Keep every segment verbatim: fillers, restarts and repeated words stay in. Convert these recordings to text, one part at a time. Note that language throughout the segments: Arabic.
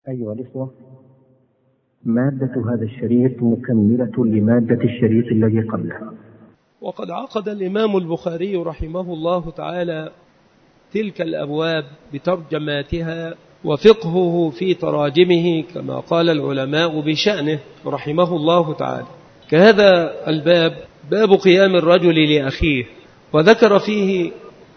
أيها الإخوة، مادة هذا الشريط مكملة لمادة الشريط الذي قبله. وقد عقد الإمام البخاري رحمه الله تعالى تلك الأبواب بترجماتها وفقهه في تراجمه كما قال العلماء بشأنه رحمه الله تعالى. كهذا الباب باب قيام الرجل لأخيه، وذكر فيه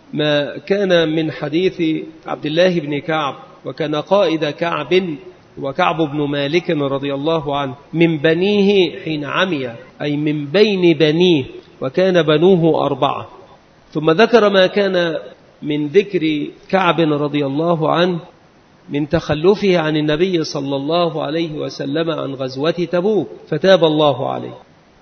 ما كان من حديث عبد الله بن كعب، وكان قائد كعب وكعب بن مالك رضي الله عنه من بنيه حين عمي، أي من بين بنيه، وكان بنوه أربعة. ثم ذكر ما كان من ذكر كعب رضي الله عنه من تخلفه عن النبي صلى الله عليه وسلم عن غزوة تبوك فتاب الله عليه.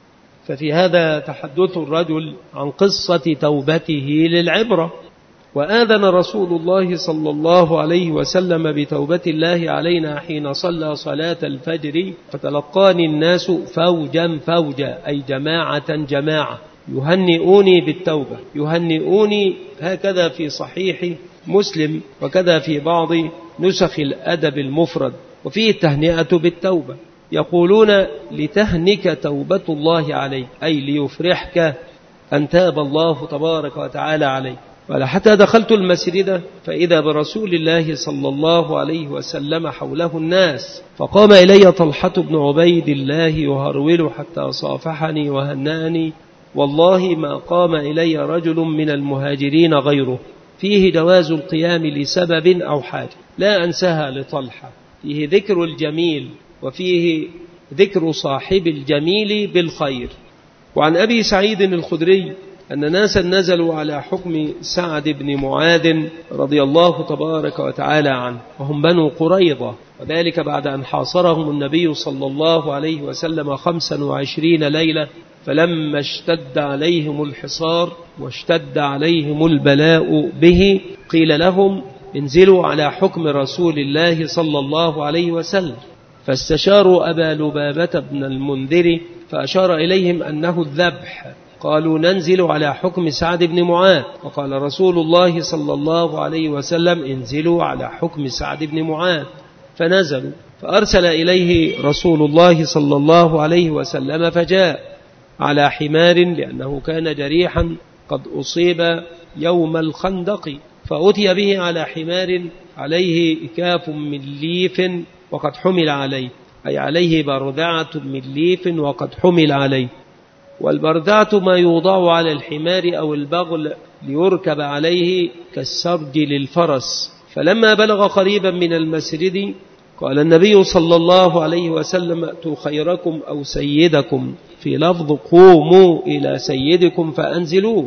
ففي هذا تحدث الرجل عن قصة توبته للعبرة. وآذن رسول الله صلى الله عليه وسلم بتوبة الله علينا حين صلى صلاة الفجر فتلقاني الناس فوجا فوجا، أي جماعة جماعة، يهنئوني بالتوبة. يهنئوني هكذا في صحيح مسلم، وكذا في بعض نسخ الأدب المفرد، وفيه التهنئة بالتوبة. يقولون لتهنك توبة الله عليك، أي ليفرحك أن تاب الله تبارك وتعالى عليك. حتى دخلت المسجد فإذا برسول الله صلى الله عليه وسلم حوله الناس، فقام إلي طلحة بن عبيد الله يهرول حتى صافحني وهنأني. والله ما قام إلي رجل من المهاجرين غيره. فيه جواز القيام لسبب أو حاجة لا أنساها لطلحة، فيه ذكر الجميل وفيه ذكر صاحب الجميل بالخير. وعن أبي سعيد الخدري أن ناسا نزلوا على حكم سعد بن معاذ رضي الله تبارك وتعالى عنه، وهم بنو قريظة، وذلك بعد أن حاصرهم النبي صلى الله عليه وسلم خمسا وعشرين ليلة. فلما اشتد عليهم الحصار واشتد عليهم البلاء به قيل لهم انزلوا على حكم رسول الله صلى الله عليه وسلم. فاستشاروا أبا لبابة بن المنذر فأشار إليهم أنه الذبح. قالوا ننزل على حكم سعد بن معاذ، وقال رسول الله صلى الله عليه وسلم انزلوا على حكم سعد بن معاذ. فنزلوا، فأرسل إليه رسول الله صلى الله عليه وسلم فجاء على حمار، لأنه كان جريحا قد أصيب يوم الخندق، فأتي به على حمار عليه إكاف من ليف وقد حمل عليه، أي عليه بردعة من ليف وقد حمل عليه. والبردعة ما يوضع على الحمار أو البغل ليركب عليه كالسرج للفرس. فلما بلغ قريبا من المسجد قال النبي صلى الله عليه وسلم ائتوا خيركم أو سيدكم، في لفظ قوموا إلى سيدكم فأنزلوه،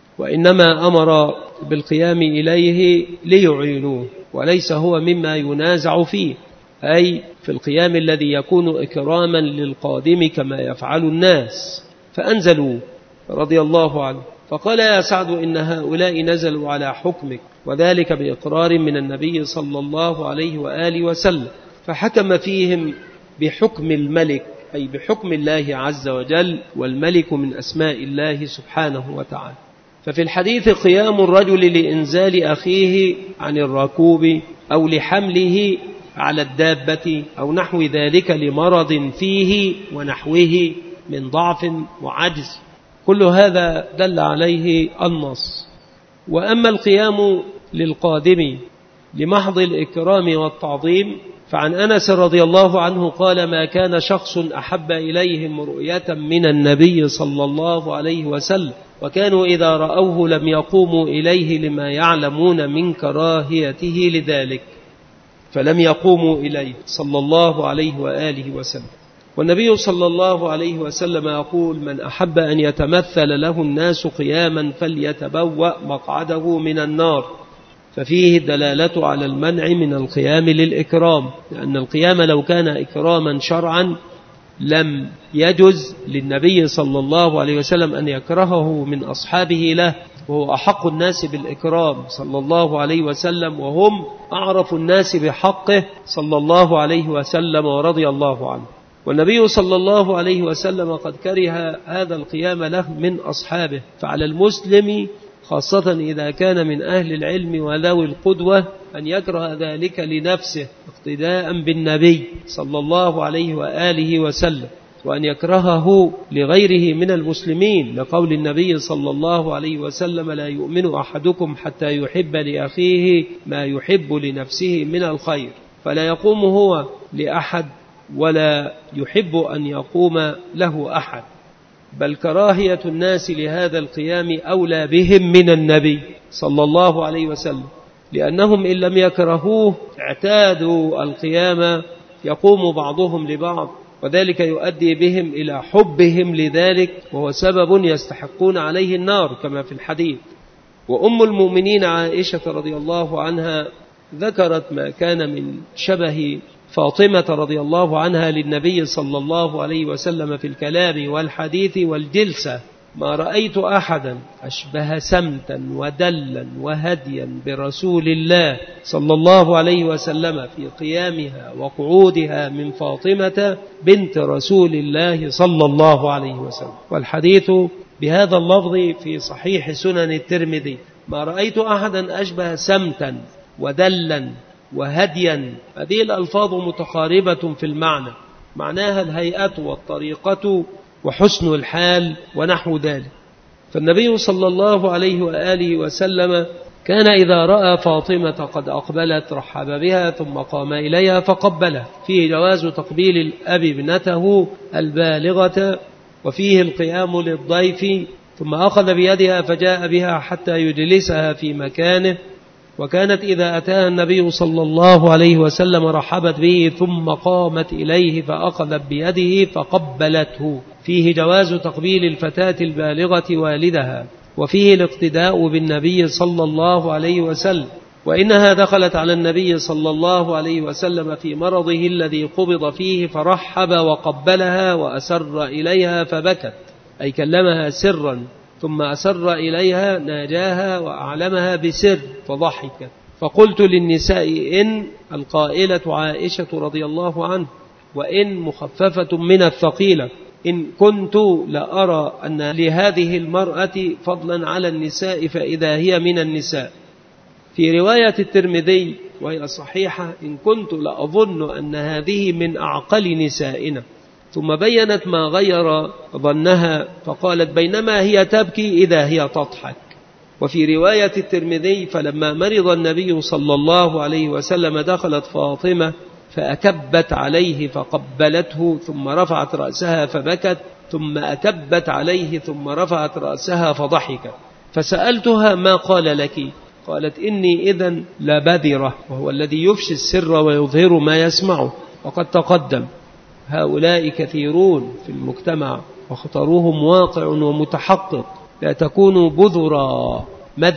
وإنما أمر بالقيام إليه ليعينوه، وليس هو مما ينازع فيه، أي في القيام الذي يكون إكراما للقادم كما يفعل الناس. فأنزلوا رضي الله عنه. فقال يا سعد إن هؤلاء نزلوا على حكمك، وذلك بإقرار من النبي صلى الله عليه وآله وسلم، فحكم فيهم بحكم الملك، أي بحكم الله عز وجل، والملك من أسماء الله سبحانه وتعالى. ففي الحديث قيام الرجل لإنزال أخيه عن الركوب أو لحمله على الدابة أو نحو ذلك لمرض فيه ونحوه من ضعف وعجز، كل هذا دل عليه النص. وأما القيام للقادم لمحض الإكرام والتعظيم فعن أنس رضي الله عنه قال ما كان شخص أحب إليهم رؤية من النبي صلى الله عليه وسلم، وكانوا إذا رأوه لم يقوموا إليه لما يعلمون من كراهيته لذلك، فلم يقوموا إليه صلى الله عليه وآله وسلم. والنبي صلى الله عليه وسلم يقول من أحب أن يتمثل له الناس قياما فليتبوأ مقعده من النار. ففيه دلالة على المنع من القيام للإكرام، لأن القيام لو كان إكراما شرعا لم يجز للنبي صلى الله عليه وسلم أن يكرهه من أصحابه له، وهو أحق الناس بالإكرام صلى الله عليه وسلم، وهم أعرف الناس بحقه صلى الله عليه وسلم ورضي الله عنه. والنبي صلى الله عليه وسلم قد كره هذا القيام له من أصحابه. فعلى المسلم خاصة إذا كان من أهل العلم وذوي القدوة أن يكره ذلك لنفسه اقتداء بالنبي صلى الله عليه وآله وسلم، وأن يكرهه لغيره من المسلمين، لقول النبي صلى الله عليه وسلم: لا يؤمن أحدكم حتى يحب لأخيه ما يحب لنفسه من الخير، فلا يقوم هو لأحد ولا يحب أن يقوم له أحد، بل كراهية الناس لهذا القيام أولى بهم من النبي صلى الله عليه وسلم، لأنهم إن لم يكرهوه اعتادوا القيام يقوم بعضهم لبعض، وذلك يؤدي بهم إلى حبهم لذلك، وهو سبب يستحقون عليه النار كما في الحديث. وأم المؤمنين عائشة رضي الله عنها ذكرت ما كان من شبه فاطمة رضي الله عنها للنبي صلى الله عليه وسلم في الكلام والحديث والجلسة: ما رأيت أحدا أشبه سمتا ودلا وهديا برسول الله صلى الله عليه وسلم في قيامها وقعودها من فاطمة بنت رسول الله صلى الله عليه وسلم. والحديث بهذا اللفظ في صحيح سنن الترمذي: ما رأيت أحدا أشبه سمتا ودلا وهديا. هذه الألفاظ متقاربة في المعنى، معناها الهيئة والطريقة وحسن الحال ونحو ذلك. فالنبي صلى الله عليه وآله وسلم كان إذا رأى فاطمة قد أقبلت رحب بها ثم قام إليها فقبلها، فيه جواز تقبيل الأب ابنته البالغة، وفيه القيام للضيف، ثم أخذ بيدها فجاء بها حتى يجلسها في مكانه. وكانت إذا أتاها النبي صلى الله عليه وسلم رحبت به ثم قامت إليه فأخذت بيده فقبلته، فيه جواز تقبيل الفتاة البالغة والدها، وفيه الاقتداء بالنبي صلى الله عليه وسلم. وإنها دخلت على النبي صلى الله عليه وسلم في مرضه الذي قبض فيه فرحب وقبلها وأسر إليها فبكت، أي كلمها سرا، ثم أسر إليها ناجاها وأعلمها بسر فضحكت. فقلت للنساء إن القائلة عائشة رضي الله عنه، وإن مخففة من الثقيلة، إن كنت لأرى أن لهذه المرأة فضلا على النساء فإذا هي من النساء. في رواية الترمذي وهي صحيحة: إن كنت لأظن أن هذه من أعقل نسائنا. ثم بينت ما غير ظنها فقالت: بينما هي تبكي إذا هي تضحك. وفي رواية الترمذي: فلما مرض النبي صلى الله عليه وسلم دخلت فاطمة فأكبت عليه فقبلته ثم رفعت رأسها فبكت، ثم أكبت عليه ثم رفعت رأسها فضحكت. فسألتها: ما قال لك؟ قالت: إني إذن لبذرة، وهو الذي يفشي السر ويظهر ما يسمعه، وقد تقدم هؤلاء كثيرون في المجتمع وخطرهم واقع ومتحقق، لا تكونوا بذرا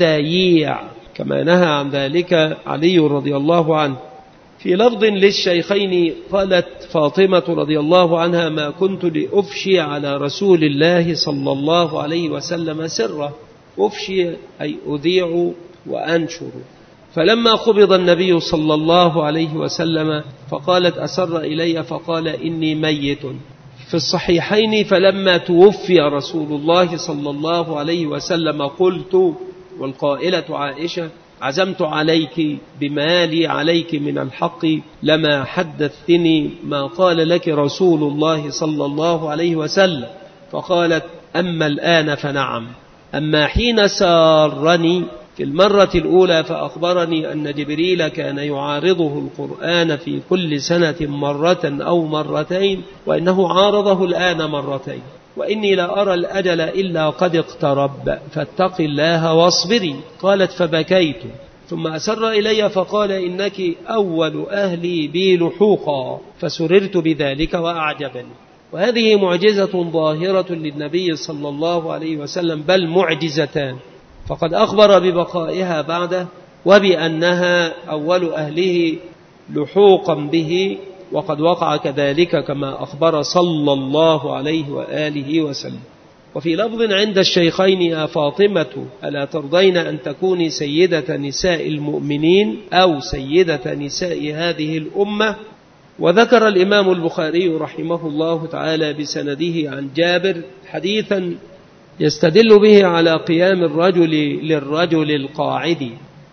مداييع كما نهى عن ذلك علي رضي الله عنه. في لفظ للشيخين قالت فاطمة رضي الله عنها: ما كنت لأفشي على رسول الله صلى الله عليه وسلم سرا. أفشي أي أذيع وأنشر. فلما قبض النبي صلى الله عليه وسلم فقالت: أسر إلي فقال: إني ميت. في الصحيحين: فلما توفي رسول الله صلى الله عليه وسلم قلت، والقائلة عائشة: عزمت عليك بما لي عليك من الحق لما حدثتني ما قال لك رسول الله صلى الله عليه وسلم. فقالت: أما الآن فنعم، أما حين سارني في المرة الأولى فأخبرني أن جبريل كان يعارضه القرآن في كل سنة مرة أو مرتين، وإنه عارضه الآن مرتين، وإني لا أرى الأجل إلا قد اقترب، فاتق الله واصبري. قالت: فبكيت، ثم أسر إلي فقال: إنك أول أهلي بي لحوقا، فسررت بذلك وأعجبني. وهذه معجزة ظاهرة للنبي صلى الله عليه وسلم، بل معجزتان، فقد أخبر ببقائها بعده وبأنها أول أهله لحوقا به، وقد وقع كذلك كما أخبر صلى الله عليه وآله وسلم. وفي لفظ عند الشيخين: يا فاطمة ألا ترضين أن تكوني سيدة نساء المؤمنين أو سيدة نساء هذه الأمة. وذكر الإمام البخاري رحمه الله تعالى بسنده عن جابر حديثا يستدل به على قيام الرجل للرجل القاعد،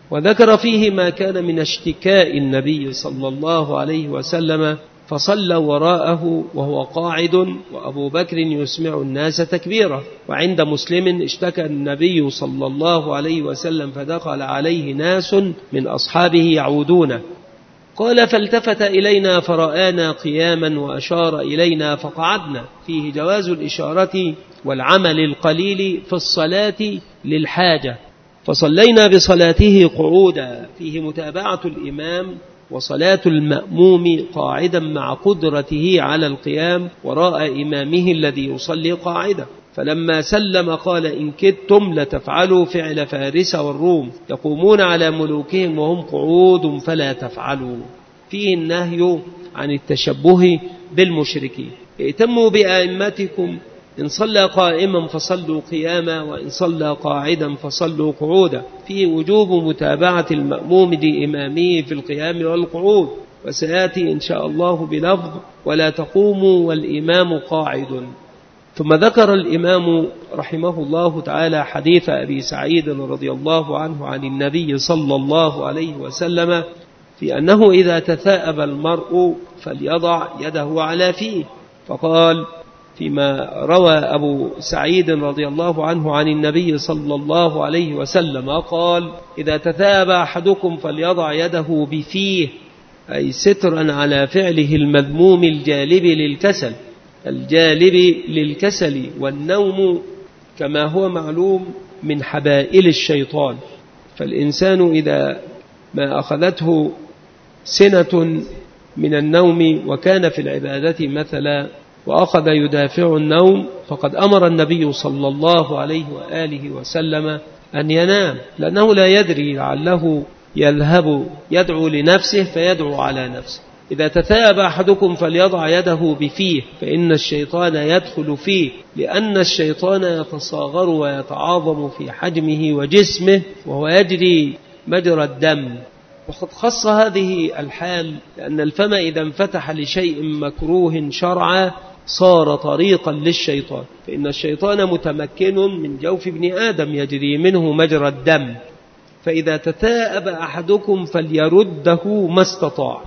وذكر فيه ما كان من اشتكاء النبي صلى الله عليه وسلم فصلى وراءه وهو قاعد وأبو بكر يسمع الناس تكبيره. وعند مسلم اشتكى النبي صلى الله عليه وسلم فدخل عليه ناس من أصحابه يعودونه، قال فالتفت إلينا فرآنا قياما وأشار إلينا فقعدنا، فيه جواز الإشارة والعمل القليل في الصلاة للحاجة، فصلينا بصلاته قعودا، فيه متابعة الإمام وصلاة المأموم قاعدا مع قدرته على القيام وراء إمامه الذي يصلي قاعدا. فلما سلم قال إن كدتم لتفعلوا فعل فارس والروم يقومون على ملوكهم وهم قعود فلا تفعلوا، فيه النهي عن التشبه بالمشركين. ائتموا بأئمتكم، إن صلى قائما فصلوا قياما وإن صلى قاعدا فصلوا قعودا، فيه وجوب متابعة المأموم لإمامه في القيام والقعود، وسيأتي إن شاء الله بلفظ ولا تقوموا والإمام قاعد. ثم ذكر الإمام رحمه الله تعالى حديث أبي سعيد رضي الله عنه عن النبي صلى الله عليه وسلم في أنه إذا تثاءب المرء فليضع يده على فيه، فقال فيما روى أبو سعيد رضي الله عنه عن النبي صلى الله عليه وسلم قال إذا تثاءب أحدكم فليضع يده بفيه، أي سترا على فعله المذموم الجالب للكسل الجالب للكسل والنوم كما هو معلوم من حبائل الشيطان. فالإنسان إذا ما أخذته سنة من النوم وكان في العبادة مثلا وأخذ يدافع النوم فقد أمر النبي صلى الله عليه وآله وسلم أن ينام، لأنه لا يدري لعله يذهب يدعو لنفسه فيدعو على نفسه. إذا تثاءب أحدكم فليضع يده بفيه، فإن الشيطان يدخل فيه، لأن الشيطان يتصاغر ويتعاظم في حجمه وجسمه وهو يجري مجرى الدم. وقد خص هذه الحال لأن الفم إذا انفتح لشيء مكروه شرعا صار طريقا للشيطان، فإن الشيطان متمكن من جوف ابن آدم يجري منه مجرى الدم، فإذا تثاءب أحدكم فليرده ما استطاع.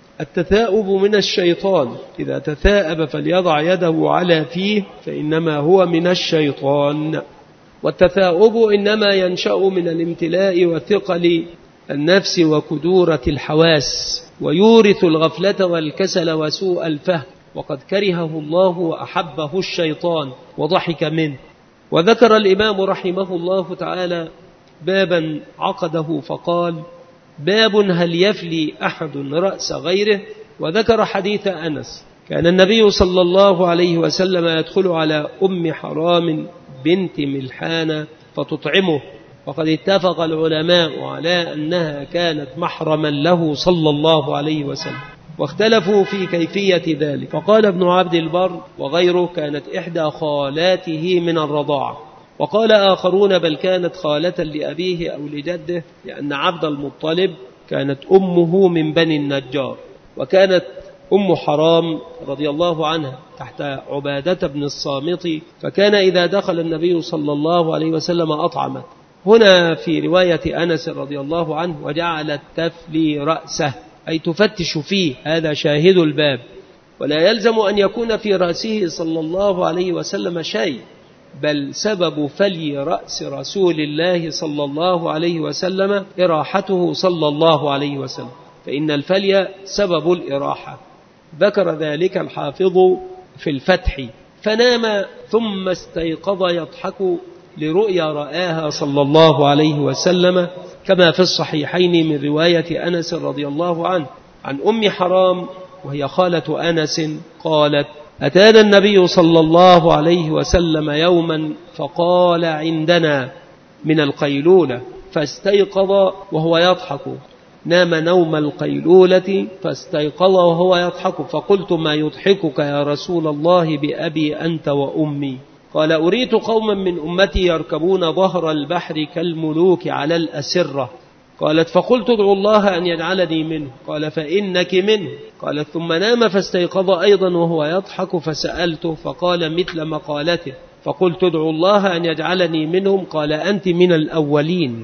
التثاؤب من الشيطان، إذا تثاءب فليضع يده على فيه فإنما هو من الشيطان. والتثاؤب إنما ينشأ من الامتلاء وثقل النفس وكدورة الحواس، ويورث الغفلة والكسل وسوء الفهم، وقد كرهه الله وأحبه الشيطان وضحك منه. وذكر الإمام رحمه الله تعالى بابا عقده فقال باب هل يفلي أحد رأس غيره، وذكر حديث أنس كان النبي صلى الله عليه وسلم يدخل على أم حرام بنت ملحان فتطعمه، وقد اتفق العلماء على أنها كانت محرما له صلى الله عليه وسلم، واختلفوا في كيفية ذلك، فقال ابن عبد البر وغيره كانت إحدى خالاته من الرضاعة، وقال آخرون بل كانت خالة لأبيه أو لجده، لأن عبد المطلب كانت أمه من بني النجار، وكانت أم حرام رضي الله عنها تحت عبادة بن الصامت، فكان إذا دخل النبي صلى الله عليه وسلم أطعمت. هنا في رواية أنس رضي الله عنه وجعلت تفلي رأسه أي تفتش فيه، هذا شاهد الباب. ولا يلزم أن يكون في رأسه صلى الله عليه وسلم شيء، بل سبب فلي رأس رسول الله صلى الله عليه وسلم إراحته صلى الله عليه وسلم، فإن الفلي سبب الإراحة. ذكر ذلك الحافظ في الفتح. فنام ثم استيقظ يضحك لرؤيا رآها صلى الله عليه وسلم، كما في الصحيحين من رواية أنس رضي الله عنه عن أم حرام وهي خالة أنس قالت أتانا النبي صلى الله عليه وسلم يوما فقال عندنا من القيلولة، فاستيقظ وهو يضحك، نام نوم القيلولة فاستيقظ وهو يضحك، فقلت ما يضحكك يا رسول الله بأبي أنت وأمي؟ قال أريت قوما من أمتي يركبون ظهر البحر كالملوك على الأسرة. قالت فقلت ادعو الله أن يجعلني منه، قال فإنك منه. قالت ثم نام فاستيقظ أيضا وهو يضحك، فسألته فقال مثل مقالته، فقلت ادعو الله أن يجعلني منهم، قال أنت من الأولين.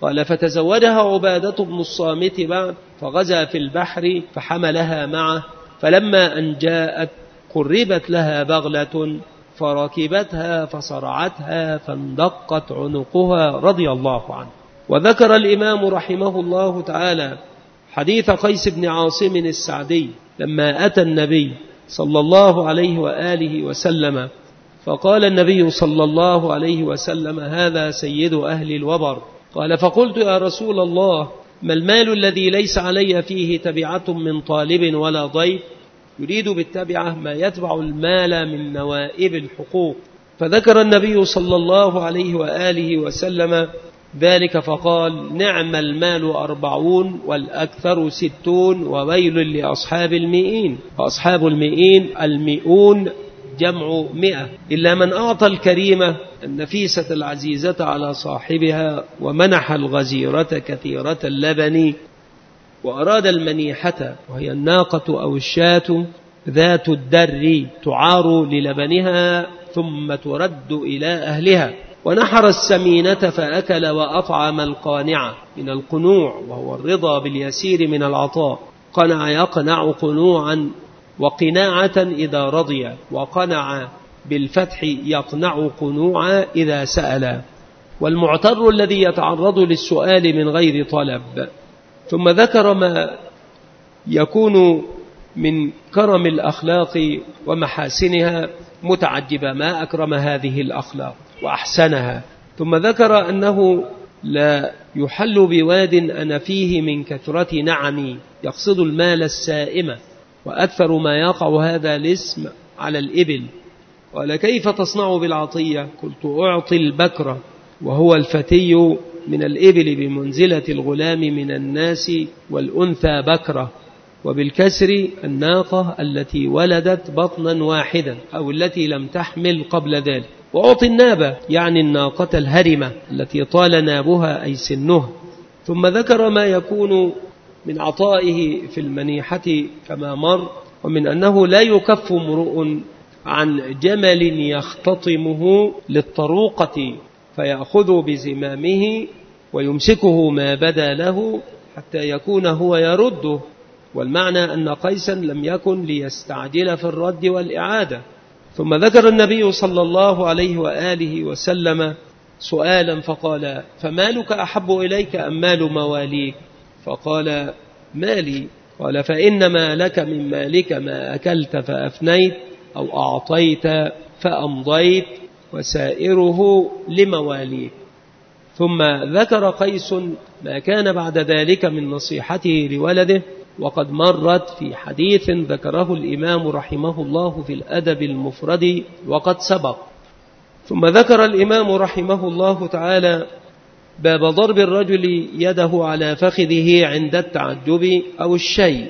قال فتزوجها عبادة بن الصامت بعد فغزا في البحر فحملها معه، فلما أن جاءت قربت لها بغلة فركبتها فصرعتها فاندقت عنقها رضي الله عنه. وذكر الإمام رحمه الله تعالى حديث قيس بن عاصم السعدي لما أتى النبي صلى الله عليه وآله وسلم فقال النبي صلى الله عليه وسلم هذا سيد أهل الوبر. قال فقلت يا رسول الله ما المال الذي ليس علي فيه تبعة من طالب ولا ضيف؟ يريد بالتبعة ما يتبع المال من نوائب الحقوق. فذكر النبي صلى الله عليه وآله وسلم ذلك فقال نعم المال أربعون والأكثر ستون وويل لأصحاب المئين. فأصحاب المئين المئون جمع مئة، إلا من أعطى الكريمة النفيسة العزيزة على صاحبها ومنح الغزيرة كثيرة اللبن وأراد المنيحة وهي الناقة أو الشاة ذات الدر تعار للبنها ثم ترد إلى أهلها، ونحر السمينة فأكل وأطعم القانع من القنوع وهو الرضا باليسير من العطاء. قنع يقنع قنوعا وقناعة إذا رضي، وقنع بالفتح يقنع قنوعا إذا سأل. والمعتر الذي يتعرض للسؤال من غير طلب. ثم ذكر ما يكون من كرم الأخلاق ومحاسنها متعجبة ما أكرم هذه الأخلاق وأحسنها. ثم ذكر أنه لا يحل بواد أنا فيه من كثرة نعمي، يقصد المال السائمة، وأكثر ما يقع هذا الاسم على الإبل. قال كيف تصنع بالعطية؟ قلت أعطي البكرة وهو الفتي من الإبل بمنزلة الغلام من الناس، والأنثى بكرة، وبالكسر الناقة التي ولدت بطنا واحدا أو التي لم تحمل قبل ذلك. وأعطي النابة يعني الناقة الهرمة التي طال نابها أي سنها. ثم ذكر ما يكون من عطائه في المنيحة كما مر، ومن أنه لا يكف امرؤ عن جمل يختطمه للطروقة فيأخذ بزمامه ويمسكه ما بدا له حتى يكون هو يرده. والمعنى أن قيسا لم يكن ليستعجل في الرد والإعادة. ثم ذكر النبي صلى الله عليه وآله وسلم سؤالا فقال فمالك أحب إليك أم مال مواليك؟ فقال مالي. قال فإنما لك من مالك ما أكلت فأفنيت أو أعطيت فأمضيت وسائره لمواليك. ثم ذكر قيس ما كان بعد ذلك من نصيحته لولده، وقد مرت في حديث ذكره الإمام رحمه الله في الأدب المفرد وقد سبق. ثم ذكر الإمام رحمه الله تعالى باب ضرب الرجل يده على فخذه عند التعجب أو الشيء،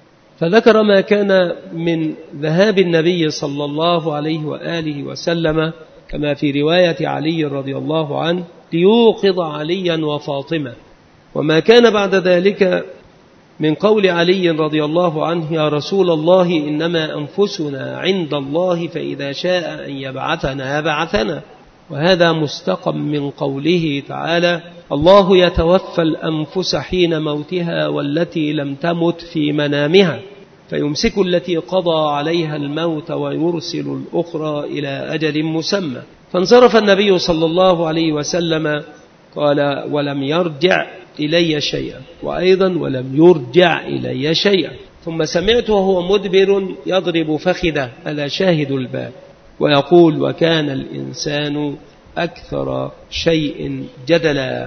فذكر ما كان من ذهاب النبي صلى الله عليه وآله وسلم كما في رواية علي رضي الله عنه ليوقظ عليا وفاطمة، وما كان بعد ذلك من قول علي رضي الله عنه يا رسول الله إنما أنفسنا عند الله فإذا شاء أن يبعثنا بعثنا. وهذا مستقم من قوله تعالى الله يتوفى الأنفس حين موتها والتي لم تمت في منامها فيمسك التي قضى عليها الموت ويرسل الأخرى إلى أجل مسمى. فانصرف النبي صلى الله عليه وسلم قال ولم يرجع إلي شيئا، وأيضا ولم يرجع إلي شيئا. ثم سمعت وهو مدبر يضرب فخذه، هذا شاهد الباب، ويقول وكان الإنسان أكثر شيء جدلا.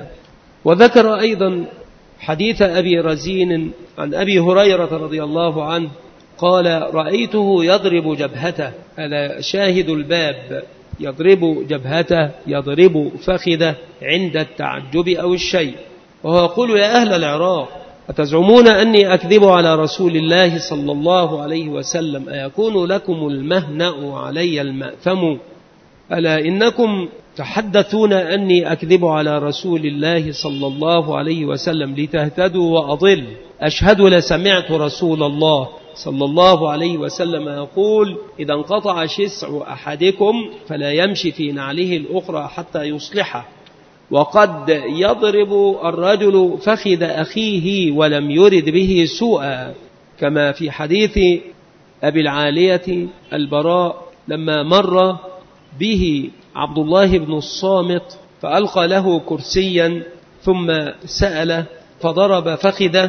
وذكر أيضا حديث أبي رزين عن أبي هريرة رضي الله عنه قال رأيته يضرب جبهته، هذا شاهد الباب، يضرب جبهته يضرب فخذه عند التعجب أو الشيء. وهو يقول يا أهل العراق أتزعمون أني أكذب على رسول الله صلى الله عليه وسلم أيكون لكم المهنأ علي المأثم؟ ألا إنكم تحدثون أني أكذب على رسول الله صلى الله عليه وسلم لتهتدوا وأضل. أشهد لسمعت رسول الله صلى الله عليه وسلم يقول إذا انقطع شسع أحدكم فلا يمشي في نعله الأخرى حتى يصلحه. وقد يضرب الرجل فخذ أخيه ولم يرد به سوءا، كما في حديث أبي العالية البراء لما مر به عبد الله بن الصامت فألقى له كرسيا ثم سأل فضرب فخذه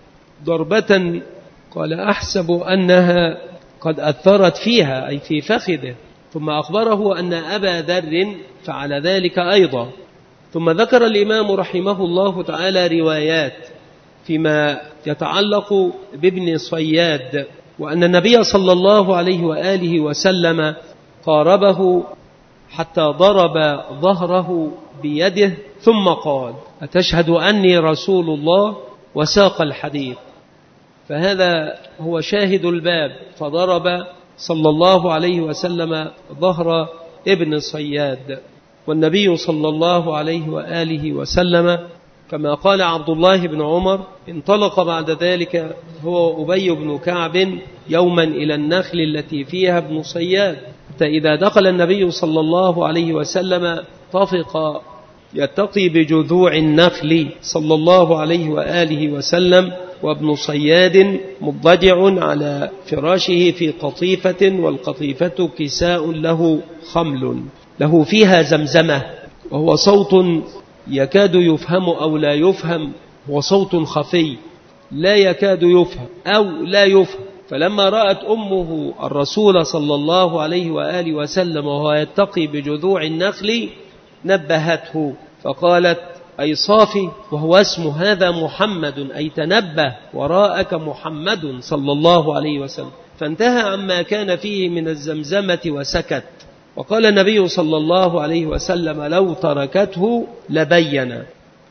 ضربة قال أحسب أنها قد أثرت فيها أي في فخذه، ثم أخبره أن أبا ذر فعل ذلك أيضا. ثم ذكر الإمام رحمه الله تعالى روايات فيما يتعلق بابن صياد، وأن النبي صلى الله عليه وآله وسلم قاربه حتى ضرب ظهره بيده ثم قال أتشهد أني رسول الله، وساق الحديث. فهذا هو شاهد الباب، فضرب صلى الله عليه وسلم ظهر ابن صياد. والنبي صلى الله عليه وآله وسلم كما قال عبد الله بن عمر انطلق بعد ذلك هو أبي بن كعب يوما إلى النخل التي فيها ابن صياد، حتى إذا دخل النبي صلى الله عليه وسلم طفق يتقي بجذوع النخل صلى الله عليه وآله وسلم، وابن صياد مضجع على فراشه في قطيفة، والقطيفة كساء له خمل له فيها زمزمة، وهو صوت يكاد يفهم أو لا يفهم، هو صوت خفي لا يكاد يفهم أو لا يفهم. فلما رأت أمه الرسول صلى الله عليه وآله وسلم وهو يتقي بجذوع النخل نبهته فقالت أي صافي، وهو اسم هذا محمد أي تنبه وراءك محمد صلى الله عليه وسلم. فانتهى عما كان فيه من الزمزمة وسكت. وقال النبي صلى الله عليه وسلم لو تركته لبين.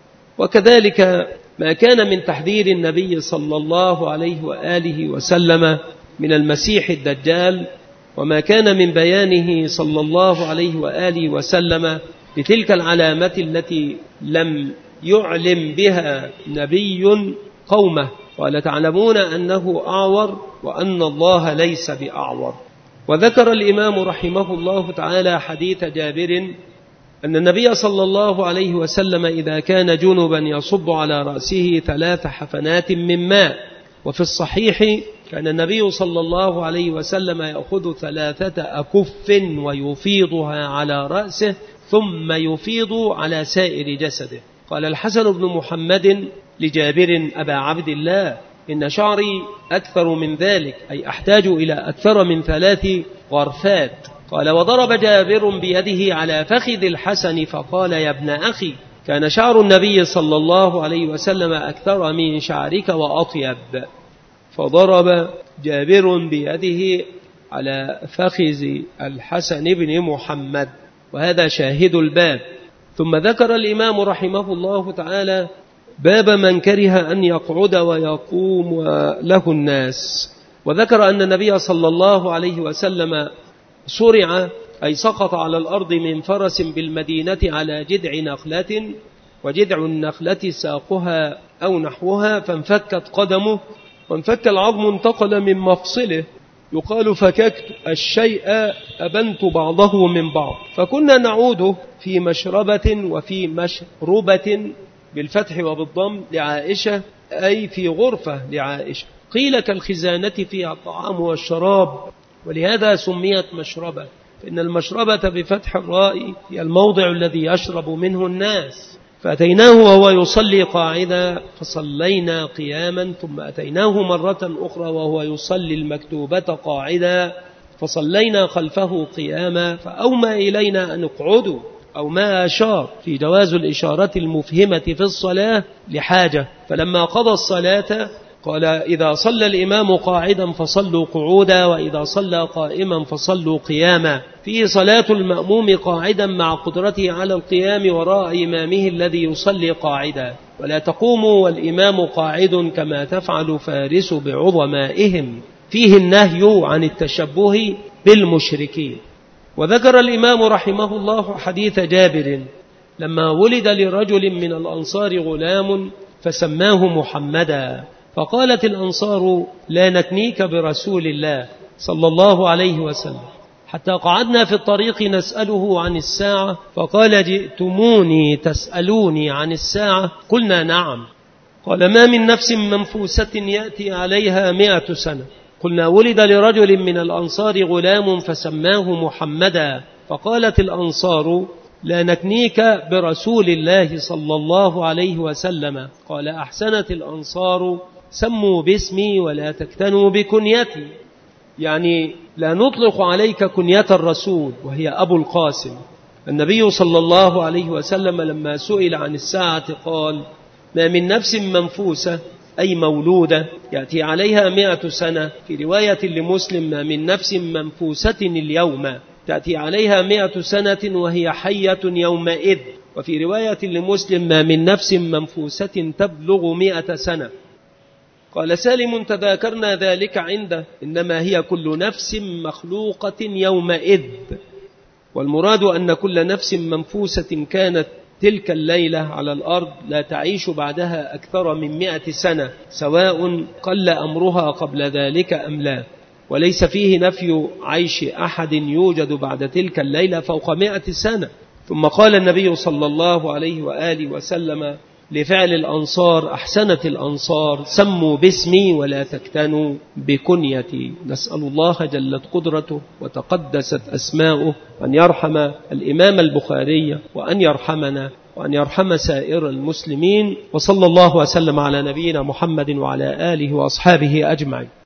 وكذلك ما كان من تحذير النبي صلى الله عليه وآله وسلم من المسيح الدجال، وما كان من بيانه صلى الله عليه وآله وسلم لتلك العلامة التي لم يعلم بها نبي قومه، قال تعلمون أنه أعور وأن الله ليس بأعور. وذكر الإمام رحمه الله تعالى حديث جابر أن النبي صلى الله عليه وسلم إذا كان جنبا يصب على رأسه ثلاث حفنات من ماء. وفي الصحيح كان النبي صلى الله عليه وسلم يأخذ ثلاثة أكف ويفيضها على رأسه ثم يفيض على سائر جسده. قال الحسن بن محمد لجابر أبا عبد الله إن شعري أكثر من ذلك، أي أحتاج إلى أكثر من ثلاث غرفات. قال وضرب جابر بيده على فخذ الحسن فقال يا ابن أخي كان شعر النبي صلى الله عليه وسلم أكثر من شعرك وأطيب. فضرب جابر بيده على فخذ الحسن بن محمد، وهذا شاهد الباب. ثم ذكر الإمام رحمه الله تعالى باب من كره أن يقعد ويقوم له الناس. وذكر أن النبي صلى الله عليه وسلم سرع أي سقط على الأرض من فرس بالمدينة على جذع نخلة، وجذع النخلة ساقها أو نحوها، فانفكت قدمه وانفك العظم انتقل من مفصله، يقال فككت الشيء أبنت بعضه من بعض. فكنا نعوده في مشربة وفي مشربة بالفتح وبالضم لعائشة، أي في غرفة لعائشة، قيل كالخزانة فيها الطعام والشراب، ولهذا سميت مشربة، فإن المشربة بفتح الراء هي الموضع الذي يشرب منه الناس. فأتيناه وهو يصلي قاعدا فصلينا قياما، ثم أتيناه مرة أخرى وهو يصلي المكتوبة قاعدا فصلينا خلفه قياما، فأومى إلينا أن اقعدوا، أو ما أشار في جواز الإشارة المفهمة في الصلاة لحاجة. فلما قضى الصلاة قال إذا صلى الإمام قاعدا فصلوا قعودا، وإذا صلى قائما فصلوا قياما. فيه صلاة المأموم قاعدا مع قدرته على القيام وراء إمامه الذي يصلي قاعدا، ولا تقوموا والإمام قاعد كما تفعل فارس بعظمائهم. فيه النهي عن التشبه بالمشركين. وذكر الإمام رحمه الله حديث جابر لما ولد لرجل من الأنصار غلام فسماه محمدا، فقالت الأنصار لا نكنيك برسول الله صلى الله عليه وسلم، حتى قعدنا في الطريق نسأله عن الساعة فقال جئتموني تسألوني عن الساعة؟ قلنا نعم. قال ما من نفس منفوسة يأتي عليها مئة سنة. قلنا ولد لرجل من الأنصار غلام فسماه محمدا، فقالت الأنصار لا نكنيك برسول الله صلى الله عليه وسلم. قال أحسنت الأنصار سموا باسمي ولا تكتنوا بكنيتي، يعني لا نطلق عليك كنية الرسول وهي أبو القاسم. النبي صلى الله عليه وسلم لما سئل عن الساعة قال ما من نفس منفوسة أي مولودة يأتي عليها مئة سنة. في رواية لمسلم ما من نفس منفوسة اليوم تأتي عليها مئة سنة وهي حية يومئذ. وفي رواية لمسلم ما من نفس منفوسة تبلغ مئة سنة. قال سالم تذاكرنا ذلك عنده إنما هي كل نفس مخلوقة يومئذ، والمراد أن كل نفس منفوسة كانت تلك الليلة على الأرض لا تعيش بعدها أكثر من مئة سنة، سواء قل أمرها قبل ذلك أم لا. وليس فيه نفي عيش أحد يوجد بعد تلك الليلة فوق مئة سنة. ثم قال النبي صلى الله عليه وآله وسلم لفعل الأنصار أحسنت الأنصار سموا باسمي ولا تكتنوا بكنيتي. نسأل الله جلت قدرته وتقدست أسماؤه أن يرحم الإمام البخاري وأن يرحمنا وأن يرحم سائر المسلمين. وصلى الله وسلم على نبينا محمد وعلى آله وأصحابه أجمعين.